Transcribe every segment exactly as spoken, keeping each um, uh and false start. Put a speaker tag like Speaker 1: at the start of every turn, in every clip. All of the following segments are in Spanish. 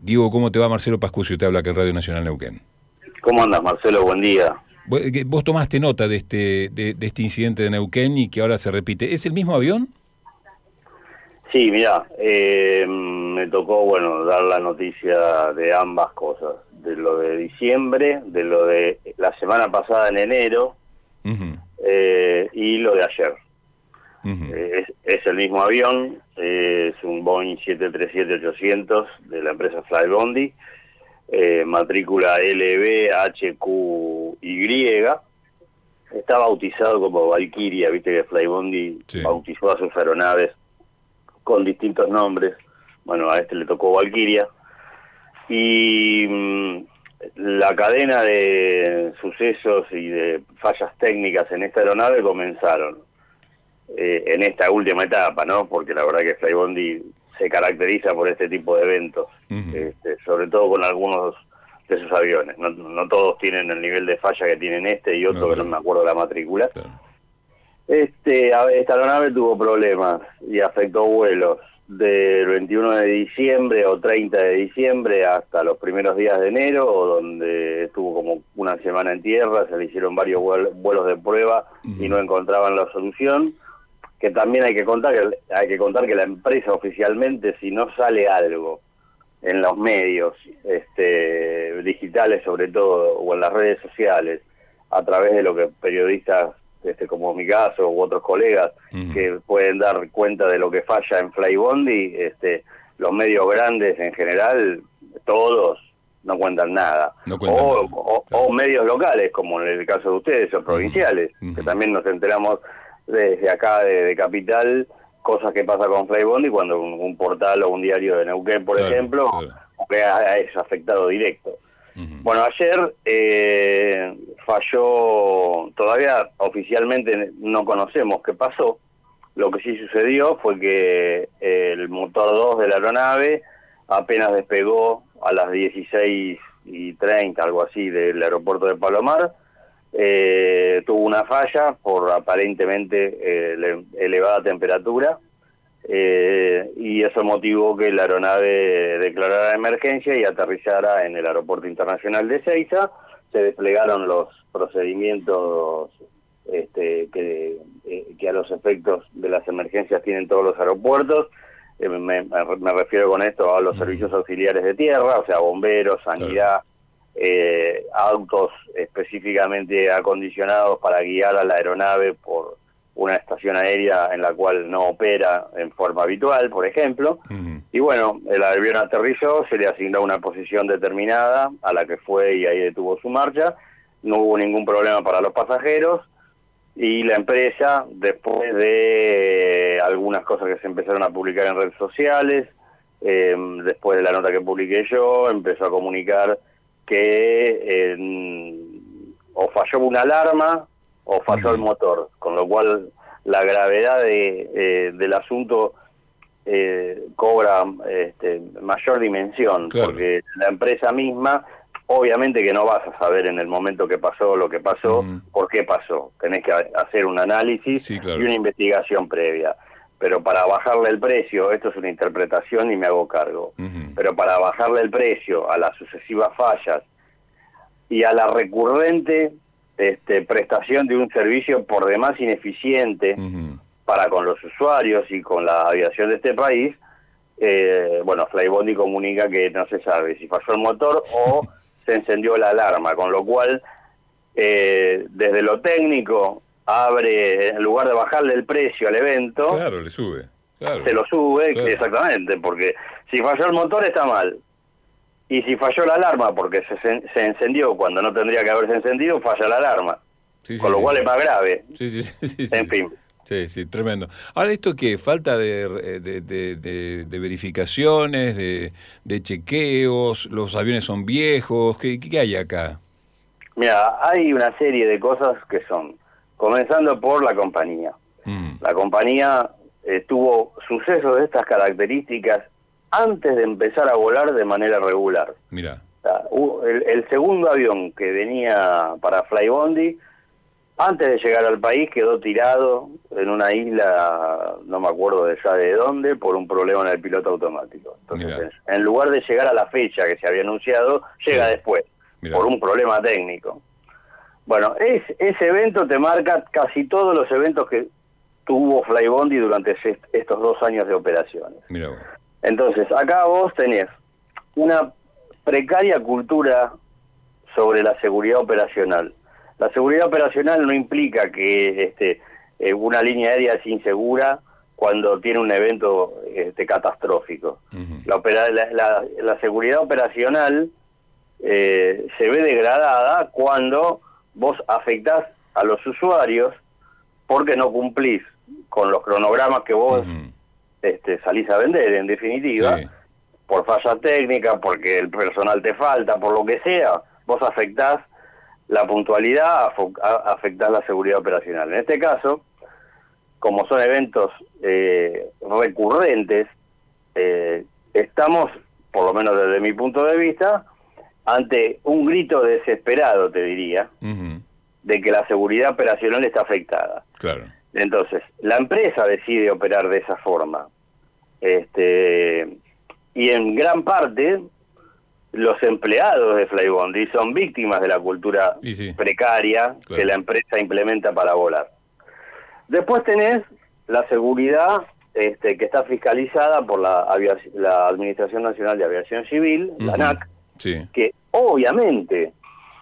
Speaker 1: Diego, ¿cómo te va? Marcelo Pascucio te habla acá en Radio Nacional Neuquén.
Speaker 2: ¿Cómo andas, Marcelo? Buen día.
Speaker 1: Vos tomaste nota de este de, de este incidente de Neuquén y que ahora se repite. ¿Es el mismo avión?
Speaker 2: Sí, mirá, eh, me tocó, bueno, dar la noticia de ambas cosas, de lo de diciembre, de lo de la semana pasada en enero, uh-huh. eh, y lo de ayer. Uh-huh. eh, es, es el mismo avión, eh, es un Boeing siete tres siete ochocientos de la empresa Flybondi, eh, matrícula L B H Q Y, está bautizado como Valkyria, viste que Flybondi sí. bautizó a sus aeronaves con distintos nombres. Bueno, a este le tocó Valkyria, y mmm, la cadena de sucesos y de fallas técnicas en esta aeronave comenzaron eh, en esta última etapa, ¿no? Porque la verdad que Flybondi se caracteriza por este tipo de eventos, uh-huh. este, sobre todo con algunos de sus aviones. No, no todos tienen el nivel de falla que tienen este y otro, no, que no me acuerdo la matrícula. Claro. Este, esta aeronave tuvo problemas y afectó vuelos del veintiuno de diciembre o treinta de diciembre hasta los primeros días de enero, donde estuvo como una semana en tierra, se le hicieron varios vuelos de prueba uh-huh. y no encontraban la solución. Que también hay que contar que hay que contar que la empresa oficialmente, si no sale algo en los medios este, digitales sobre todo, o en las redes sociales, a través de lo que periodistas este, como mi caso u otros colegas uh-huh. que pueden dar cuenta de lo que falla en Flybondi, este, los medios grandes en general, todos no cuentan nada. No cuentan o, nada. O, claro. o medios locales, como en el caso de ustedes, o provinciales, uh-huh. que también nos enteramos desde acá de, de Capital, cosas que pasa con Flybondi cuando un, un portal o un diario de Neuquén, por claro, ejemplo, claro. es afectado directo. Uh-huh. Bueno, ayer eh, falló, todavía oficialmente no conocemos qué pasó. Lo que sí sucedió fue que el motor dos de la aeronave apenas despegó a las dieciséis y treinta, algo así, del aeropuerto de Palomar. Eh, tuvo una falla por aparentemente eh, ele elevada temperatura, eh, y eso motivó que la aeronave declarara emergencia y aterrizara en el aeropuerto internacional de Ezeiza. Se desplegaron los procedimientos este, que, eh, que a los efectos de las emergencias tienen todos los aeropuertos. eh, me, me refiero con esto a los uh-huh. servicios auxiliares de tierra, o sea, bomberos, sanidad, Eh, autos específicamente acondicionados para guiar a la aeronave por una estación aérea en la cual no opera en forma habitual, por ejemplo. Uh-huh. Y bueno, el avión aterrizó, se le asignó una posición determinada a la que fue y ahí detuvo su marcha. No hubo ningún problema para los pasajeros, y la empresa, después de algunas cosas que se empezaron a publicar en redes sociales, eh, después de la nota que publiqué yo, empezó a comunicar que eh, o falló una alarma o falló uh-huh. el motor, con lo cual la gravedad de, eh, del asunto eh, cobra este, mayor dimensión, claro. porque la empresa misma, obviamente que no vas a saber en el momento que pasó lo que pasó, uh-huh. por qué pasó, tenés que hacer un análisis sí, claro. y una investigación previa. Pero para bajarle el precio, esto es una interpretación y me hago cargo, uh-huh. pero para bajarle el precio a las sucesivas fallas y a la recurrente este, prestación de un servicio por demás ineficiente uh-huh. para con los usuarios y con la aviación de este país, eh, bueno, Flybondi comunica que no se sabe si falló el motor o se encendió la alarma, con lo cual, eh, desde lo técnico, abre, en lugar de bajarle el precio al evento,
Speaker 1: claro, le sube, claro.
Speaker 2: se lo sube,
Speaker 1: claro.
Speaker 2: exactamente, porque si falló el motor está mal, y si falló la alarma porque se, se encendió cuando no tendría que haberse encendido, falla la alarma, sí, sí, con lo
Speaker 1: sí,
Speaker 2: cual
Speaker 1: sí.
Speaker 2: es más grave,
Speaker 1: sí, sí, sí, sí,
Speaker 2: en
Speaker 1: sí.
Speaker 2: fin.
Speaker 1: Sí, sí, tremendo. Ahora, ¿esto qué? ¿Falta de, de, de, de, de verificaciones, de, de chequeos? ¿Los aviones son viejos? ¿Qué, qué hay acá?
Speaker 2: Mira, hay una serie de cosas que son... Comenzando por la compañía. Mm. La compañía eh, tuvo sucesos de estas características antes de empezar a volar de manera regular.
Speaker 1: Mira.
Speaker 2: O sea, el, el segundo avión que venía para Flybondi antes de llegar al país quedó tirado en una isla, no me acuerdo de ya de dónde, por un problema en el piloto automático. Entonces, Mirá. en lugar de llegar a la fecha que se había anunciado, llega sí. después, Mirá. por un problema técnico. Bueno, es, ese evento te marca casi todos los eventos que tuvo Flybondi durante estos dos años de operaciones. Mirá. Entonces, acá vos tenés una precaria cultura sobre la seguridad operacional. La seguridad operacional no implica que este, eh, una línea aérea es insegura cuando tiene un evento este, catastrófico. Uh-huh. la, opera, la, la, la seguridad operacional eh, se ve degradada cuando vos afectás a los usuarios porque no cumplís con los cronogramas que vos uh-huh. este, salís a vender, en definitiva, sí. por falla técnica, porque el personal te falta, por lo que sea, vos afectás la puntualidad, afectás la seguridad operacional. En este caso, como son eventos eh, recurrentes, eh, estamos, por lo menos desde mi punto de vista, ante un grito desesperado, te diría, uh-huh. de que la seguridad operacional está afectada. Claro. Entonces, la empresa decide operar de esa forma. Este, y en gran parte, los empleados de Flybondi son víctimas de la cultura sí. precaria claro. que la empresa implementa para volar. Después tenés la seguridad este, que está fiscalizada por la, aviación, la Administración Nacional de Aviación Civil, uh-huh. la ANAC, sí. que obviamente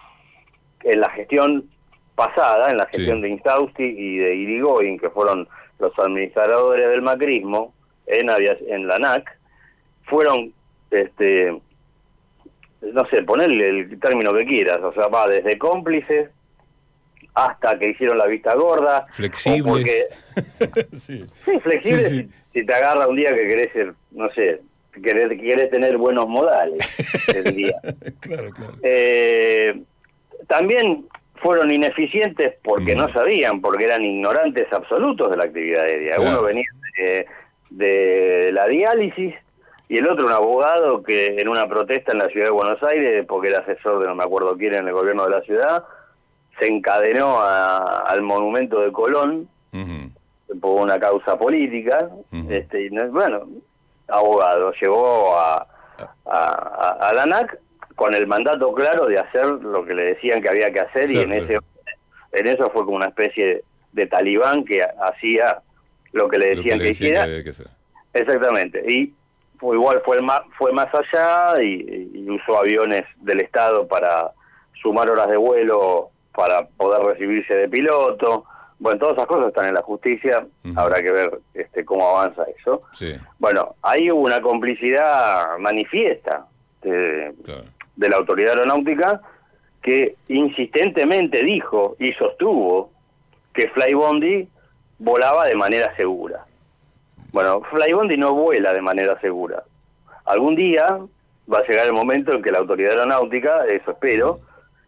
Speaker 2: en la gestión pasada, en la gestión sí. de Instausti y de Irigoyen, que fueron los administradores del macrismo en, en la ANAC, fueron, este, no sé, ponerle el término que quieras, o sea, va desde cómplices hasta que hicieron la vista gorda.
Speaker 1: Flexibles.
Speaker 2: Porque, sí. sí, flexibles sí, sí. Si, si te agarra un día que querés ser, no sé, querés, querés tener buenos modales, te diría. Claro, claro. Eh, también fueron ineficientes porque mm. no sabían, porque eran ignorantes absolutos de la actividad aérea. Claro. Uno venía de, de la diálisis y el otro un abogado que en una protesta en la ciudad de Buenos Aires, porque era asesor de no me acuerdo quién en el gobierno de la ciudad, se encadenó a, al monumento de Colón uh-huh. por una causa política. Uh-huh. este y, bueno, abogado, llegó a, a, a, a la ANAC con el mandato claro de hacer lo que le decían que había que hacer, claro, y en ese en eso fue como una especie de talibán que hacía lo que le decían, lo que, le decían que hiciera. Que que hacer. Exactamente. Y fue, igual fue más, fue más allá y, y usó aviones del Estado para sumar horas de vuelo para poder recibirse de piloto. Bueno, todas esas cosas están en la justicia, uh-huh. habrá que ver este, cómo avanza eso. Sí. Bueno, ahí hubo una complicidad manifiesta de, claro. de la autoridad aeronáutica que insistentemente dijo y sostuvo que Flybondi volaba de manera segura. Bueno, Flybondi no vuela de manera segura. Algún día va a llegar el momento en que la autoridad aeronáutica, eso espero,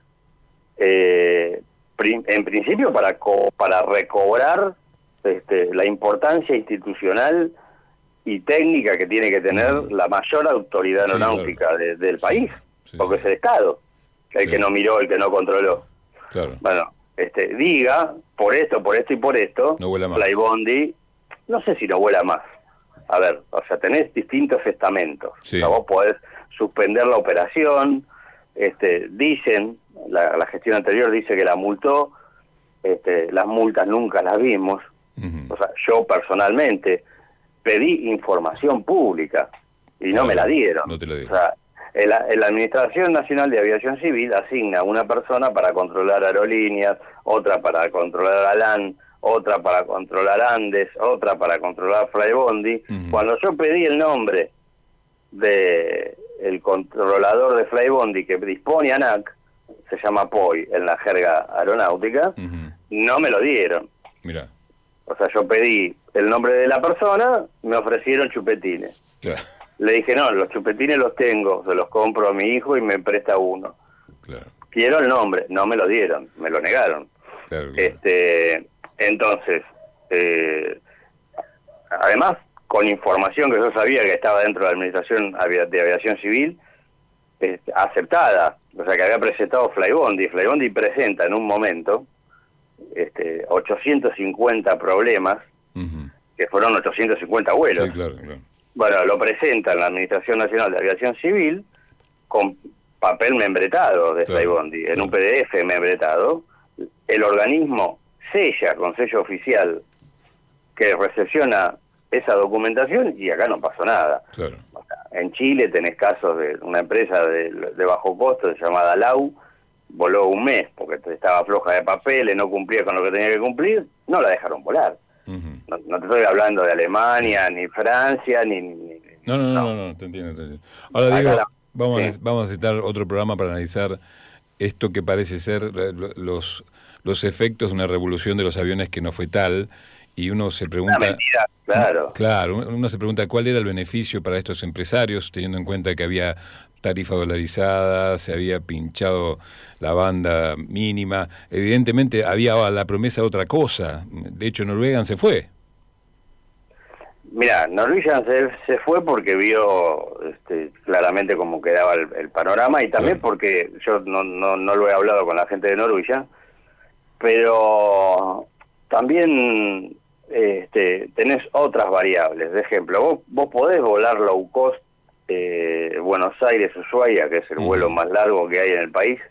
Speaker 2: Eh, en principio para co para recobrar este, la importancia institucional y técnica que tiene que tener la mayor autoridad aeronáutica sí, claro. de, del país, sí, porque sí. es el Estado el sí. que no miró, el que no controló. Claro. Bueno, este, diga por esto, por esto y por esto,
Speaker 1: no vuela más.
Speaker 2: Flybondi, no sé si no vuela más. A ver, o sea, tenés distintos estamentos. Sí. O sea, vos podés suspender la operación, este, dicen La, la gestión anterior dice que la multó, este, las multas nunca las vimos. Uh-huh. O sea, yo personalmente pedí información pública y no, no me la dieron.
Speaker 1: No te la dieron.
Speaker 2: O sea, el, el, la Administración Nacional de Aviación Civil asigna a una persona para controlar aerolíneas, otra para controlar ALAN, otra para controlar Andes, otra para controlar Flybondi. Uh-huh. Cuando yo pedí el nombre de el controlador de Flybondi que dispone ANAC, se llama P O I en la jerga aeronáutica, uh-huh. no me lo dieron. Mirá. O sea, yo pedí el nombre de la persona, me ofrecieron chupetines. Claro. Le dije, no, los chupetines los tengo, se los compro a mi hijo y me presta uno. Claro. Quiero el nombre, no me lo dieron, me lo negaron. Claro, claro. Este, entonces, eh, además, con información que yo sabía que estaba dentro de la Administración de Aviación Civil, aceptada, o sea que había presentado Flybondi. Flybondi presenta en un momento este, ochocientos cincuenta problemas, uh-huh. que fueron ochocientos cincuenta vuelos.
Speaker 1: Sí, claro, claro.
Speaker 2: Bueno, lo presenta la Administración Nacional de Aviación Civil con papel membretado de
Speaker 1: claro,
Speaker 2: Flybondi, en
Speaker 1: claro.
Speaker 2: un P D F membretado. El organismo sella con sello oficial que recepciona esa documentación y acá no pasó nada.
Speaker 1: Claro.
Speaker 2: O sea, en Chile tenés casos de una empresa de, de bajo costo llamada Lau, voló un mes porque estaba floja de papeles, no cumplía con lo que tenía que cumplir, no la dejaron volar. Uh-huh. no, no te estoy hablando de Alemania, ni Francia, ni... ni
Speaker 1: no, no, no, no, no, te entiendo, te entiendo. Ahora digo, la, vamos, sí. a, vamos a citar otro programa para analizar esto que parece ser los, los efectos de una revolución de los aviones que no fue tal, y uno se pregunta...
Speaker 2: Una mentira, claro.
Speaker 1: Claro, uno se pregunta cuál era el beneficio para estos empresarios, teniendo en cuenta que había tarifa dolarizada, se había pinchado la banda mínima, evidentemente había la promesa de otra cosa, de hecho Norwegian se fue.
Speaker 2: Mira, Norwegian se, se fue porque vio este, claramente cómo quedaba el, el panorama y también claro. porque yo no, no, no lo he hablado con la gente de Norwegian, pero también este, tenés otras variables. De ejemplo, vos, vos podés volar low cost Eh, Buenos Aires-Ushuaia, que es el uh-huh. vuelo más largo que hay en el país,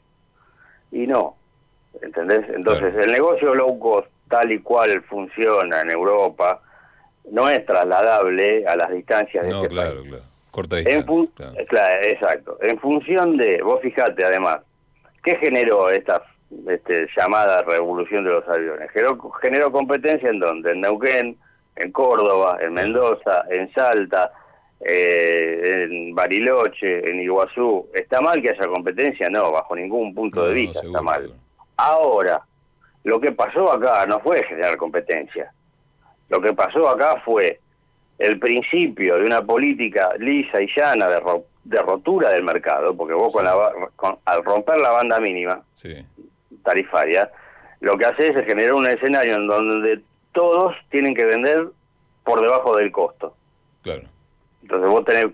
Speaker 2: y no, ¿entendés? Entonces, claro. el negocio low cost, tal y cual funciona en Europa, no es trasladable a las distancias de
Speaker 1: no,
Speaker 2: este
Speaker 1: claro,
Speaker 2: país.
Speaker 1: claro, corta distancia.
Speaker 2: En fun-
Speaker 1: claro.
Speaker 2: claro, exacto. En función de, vos fijate además, ¿qué generó esta este, llamada revolución de los aviones? Generó, generó competencia en donde, en Neuquén, en Córdoba, en Mendoza, en Salta, Eh, en Bariloche, en Iguazú. ¿Está mal que haya competencia? No, bajo ningún punto
Speaker 1: no,
Speaker 2: de vista
Speaker 1: no, seguro,
Speaker 2: está mal.
Speaker 1: seguro.
Speaker 2: Ahora, lo que pasó acá no fue generar competencia. Lo que pasó acá fue el principio de una política lisa y llana de, ro- de rotura del mercado, porque vos sí. con la, con, al romper la banda mínima
Speaker 1: sí.
Speaker 2: tarifaria, lo que haces es generar un escenario en donde todos tienen que vender por debajo del costo.
Speaker 1: Claro.
Speaker 2: Entonces vos tenés,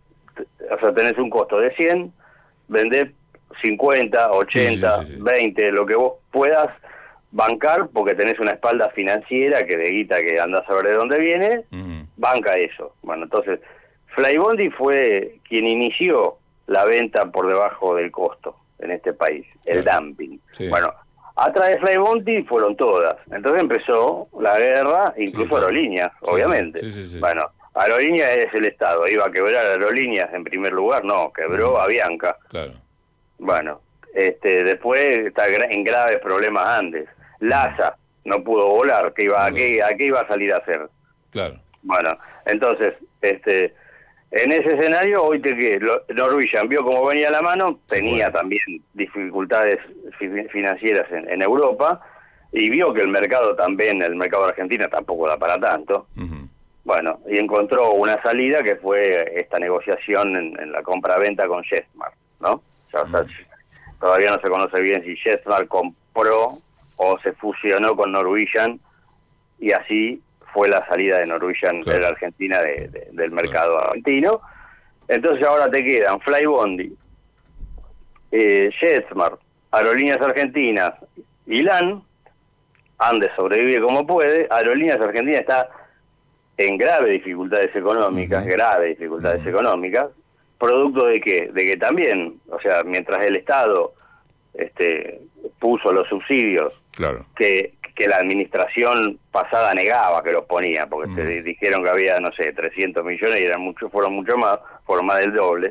Speaker 2: o sea, tenés un costo de cien, vendés cincuenta, ochenta, sí, sí, sí, sí. veinte, lo que vos puedas bancar, porque tenés una espalda financiera que de guita que andás a ver de dónde viene, uh-huh. banca eso. Bueno, entonces, Flybondi fue quien inició la venta por debajo del costo en este país, el claro. dumping. Sí. Bueno, atrás de Flybondi fueron todas. Entonces empezó la guerra, incluso sí, claro. Aerolíneas, sí, obviamente. Sí, sí, sí. Bueno, Aerolíneas es el Estado. ¿Iba a quebrar Aerolíneas en primer lugar? No, quebró uh-huh. Avianca.
Speaker 1: Claro.
Speaker 2: Bueno, este, después está en graves problemas Andes. LASA no pudo volar. ¿Qué iba, a, qué, ¿A qué iba a salir a hacer?
Speaker 1: Claro.
Speaker 2: Bueno, entonces, este, en ese escenario, hoy te que Norwegian vio cómo venía la mano, tenía bueno. también dificultades fi- financieras en, en Europa, y vio que el mercado también, el mercado de Argentina tampoco da para tanto. Uh-huh. Bueno, y encontró una salida que fue esta negociación en, en la compra-venta con JetSmart, ¿no? O sea, uh-huh. o sea, todavía no se conoce bien si JetSmart compró o se fusionó con Norwegian, y así fue la salida de Norwegian claro. de la Argentina de, de, del mercado claro. argentino. Entonces ahora te quedan Flybondi, eh, JetSmart, Aerolíneas Argentinas y LAN. Andes sobrevive como puede. Aerolíneas Argentinas está en graves dificultades económicas, uh-huh. graves dificultades uh-huh. económicas, producto de que, de que también, o sea, mientras el Estado este, puso los subsidios claro. que, que la administración pasada negaba que los ponía, porque uh-huh. se dijeron que había, no sé, trescientos millones y eran mucho, fueron mucho más, fueron más del doble,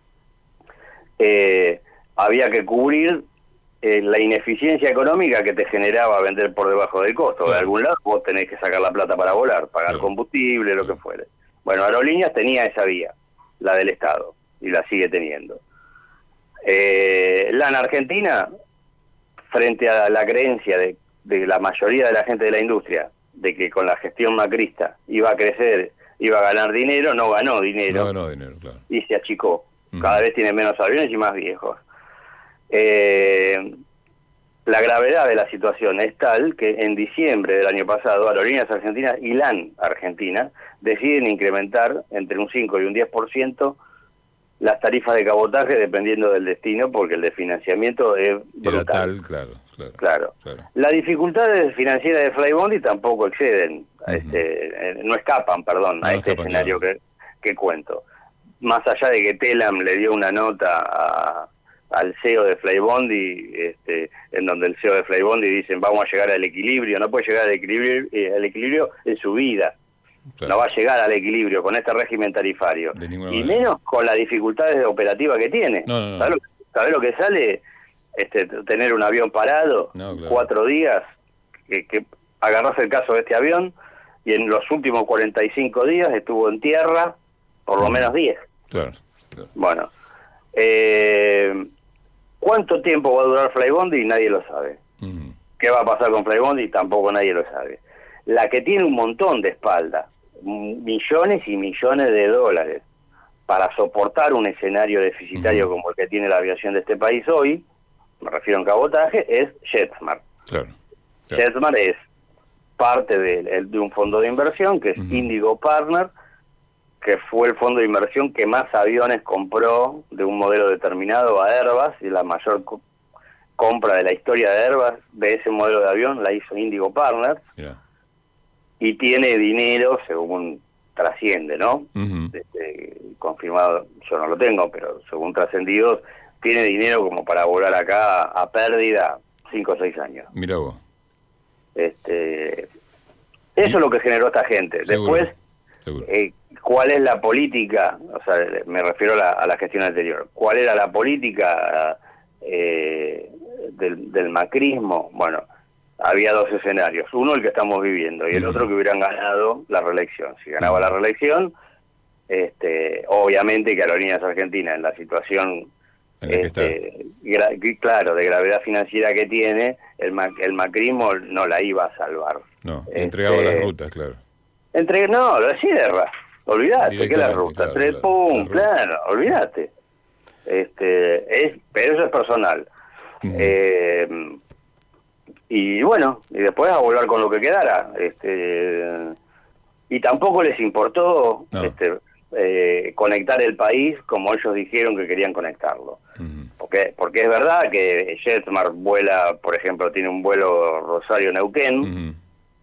Speaker 2: eh, había que cubrir Eh, la ineficiencia económica que te generaba vender por debajo del costo. Claro. De algún lado vos tenés que sacar la plata para volar, pagar claro. combustible, lo claro. que fuere. Bueno, Aerolíneas tenía esa vía, la del Estado, y la sigue teniendo. Eh, LAN Argentina, frente a la creencia de, de la mayoría de la gente de la industria, de que con la gestión macrista iba a crecer, iba a ganar dinero, no ganó dinero.
Speaker 1: No ganó dinero, claro.
Speaker 2: Y se achicó. Uh-huh. Cada vez tiene menos aviones y más viejos. Eh, la gravedad de la situación es tal que en diciembre del año pasado Aerolíneas Argentinas y LAN Argentina deciden incrementar entre un cinco y un diez por ciento las tarifas de cabotaje dependiendo del destino, porque el de financiamiento es brutal.
Speaker 1: Era tal, claro. claro.
Speaker 2: Claro.
Speaker 1: claro.
Speaker 2: Las dificultades financieras de Flybondi tampoco exceden, uh-huh. este, eh, no escapan, perdón, no, a este escapan, escenario claro. que, que cuento. Más allá de que Telam le dio una nota a, al C E O de Flybondi, este, en donde el C E O de Flybondi dicen vamos a llegar al equilibrio, no puede llegar al equilibrio, eh, al equilibrio en su vida. Claro. No va a llegar al equilibrio con este régimen tarifario. Y manera. Menos con las dificultades operativas que tiene.
Speaker 1: No, no, no.
Speaker 2: ¿Sabes, lo, ¿Sabes lo que sale? Este, tener un avión parado no, claro. cuatro días, que, que agarrás el caso de este avión, y en los últimos cuarenta y cinco días estuvo en tierra por lo menos diez.
Speaker 1: Claro, claro.
Speaker 2: Bueno, eh, ¿cuánto tiempo va a durar Flybondi? Nadie lo sabe. Uh-huh. ¿Qué va a pasar con Flybondi? Tampoco nadie lo sabe. La que tiene un montón de espalda, millones y millones de dólares para soportar un escenario deficitario uh-huh. como el que tiene la aviación de este país hoy, me refiero en cabotaje, es JetSmart.
Speaker 1: Claro, claro.
Speaker 2: JetSmart es parte de, de un fondo de inversión que es uh-huh. Indigo Partners, que fue el fondo de inversión que más aviones compró de un modelo determinado a Airbus, y la mayor co- compra de la historia de Airbus de ese modelo de avión la hizo Indigo Partners. Yeah. Y tiene dinero, según trasciende, ¿no? Uh-huh. Este, confirmado, yo no lo tengo, pero según trascendidos, tiene dinero como para volar acá a, a pérdida cinco o seis años.
Speaker 1: Mira vos.
Speaker 2: Este, eso ¿Y? Es lo que generó esta gente.
Speaker 1: Seguro.
Speaker 2: Después,
Speaker 1: Seguro.
Speaker 2: Eh, ¿cuál es la política? O sea, me refiero a la, a la gestión anterior. ¿Cuál era la política eh, del, del macrismo? Bueno, había dos escenarios. Uno, el que estamos viviendo, y el uh-huh. otro que hubieran ganado la reelección. Si ganaba uh-huh. la reelección, este, obviamente que Aerolíneas Argentinas, en la situación este, gra- claro, de gravedad financiera que tiene, el, ma- el macrismo no la iba a salvar.
Speaker 1: No, entregaba este, las rutas, claro.
Speaker 2: Entre, no, lo cierra. Olvidate que la ruta.
Speaker 1: Claro,
Speaker 2: Entre,
Speaker 1: la,
Speaker 2: pum,
Speaker 1: la
Speaker 2: claro, olvidate. Este, es, pero eso es personal. Uh-huh. Eh, y bueno, y después a volver con lo que quedara. Este, y tampoco les importó no. este, eh, conectar el país como ellos dijeron que querían conectarlo. Uh-huh. Porque, porque es verdad que JetSmart vuela, por ejemplo, tiene un vuelo Rosario-Neuquén, uh-huh.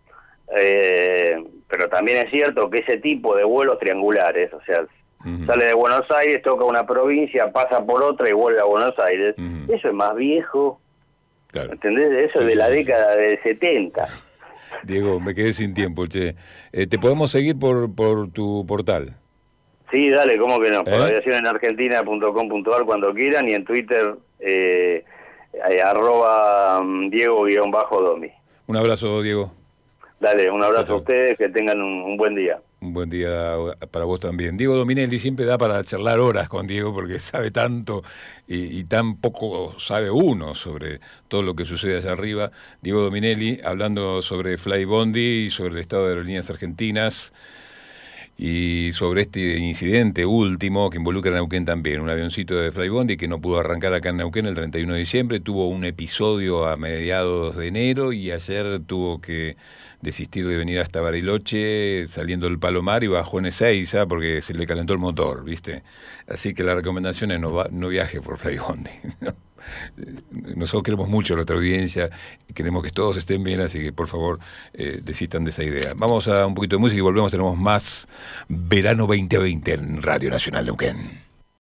Speaker 2: eh, pero también es cierto que ese tipo de vuelos triangulares, o sea, uh-huh. sale de Buenos Aires, toca una provincia, pasa por otra y vuelve a Buenos Aires, uh-huh. eso es más viejo. Claro. ¿Entendés? Eso sí, de la sí, década sí. del setenta.
Speaker 1: Diego, me quedé sin tiempo, che. Eh, ¿Te podemos seguir por por tu portal?
Speaker 2: Sí, dale, ¿cómo que no? Por
Speaker 1: ¿Eh?
Speaker 2: aviación en argentina punto com punto a r cuando quieran, y en Twitter, eh, eh, arroba Diego-Domi.
Speaker 1: Un abrazo, Diego.
Speaker 2: Dale, un abrazo a ustedes, que tengan un, un buen día.
Speaker 1: Un buen día para vos también. Diego Dominelli, siempre da para charlar horas con Diego porque sabe tanto y, y tan poco sabe uno sobre todo lo que sucede allá arriba. Diego Dominelli hablando sobre Flybondi y sobre el estado de Aerolíneas Argentinas y sobre este incidente último que involucra a Neuquén también. Un avioncito de Flybondi que no pudo arrancar acá en Neuquén el treinta y uno de diciembre, tuvo un episodio a mediados de enero y ayer tuvo que desistir de venir hasta Bariloche saliendo del Palomar y bajó en Ezeiza porque se le calentó el motor, ¿viste? Así que la recomendación es no, va, no viaje por Flybondi, ¿no? Nosotros queremos mucho a nuestra audiencia, queremos que todos estén bien, así que por favor eh, desistan de esa idea. Vamos a un poquito de música y volvemos, tenemos más Verano veinte veinte en Radio Nacional Neuquén.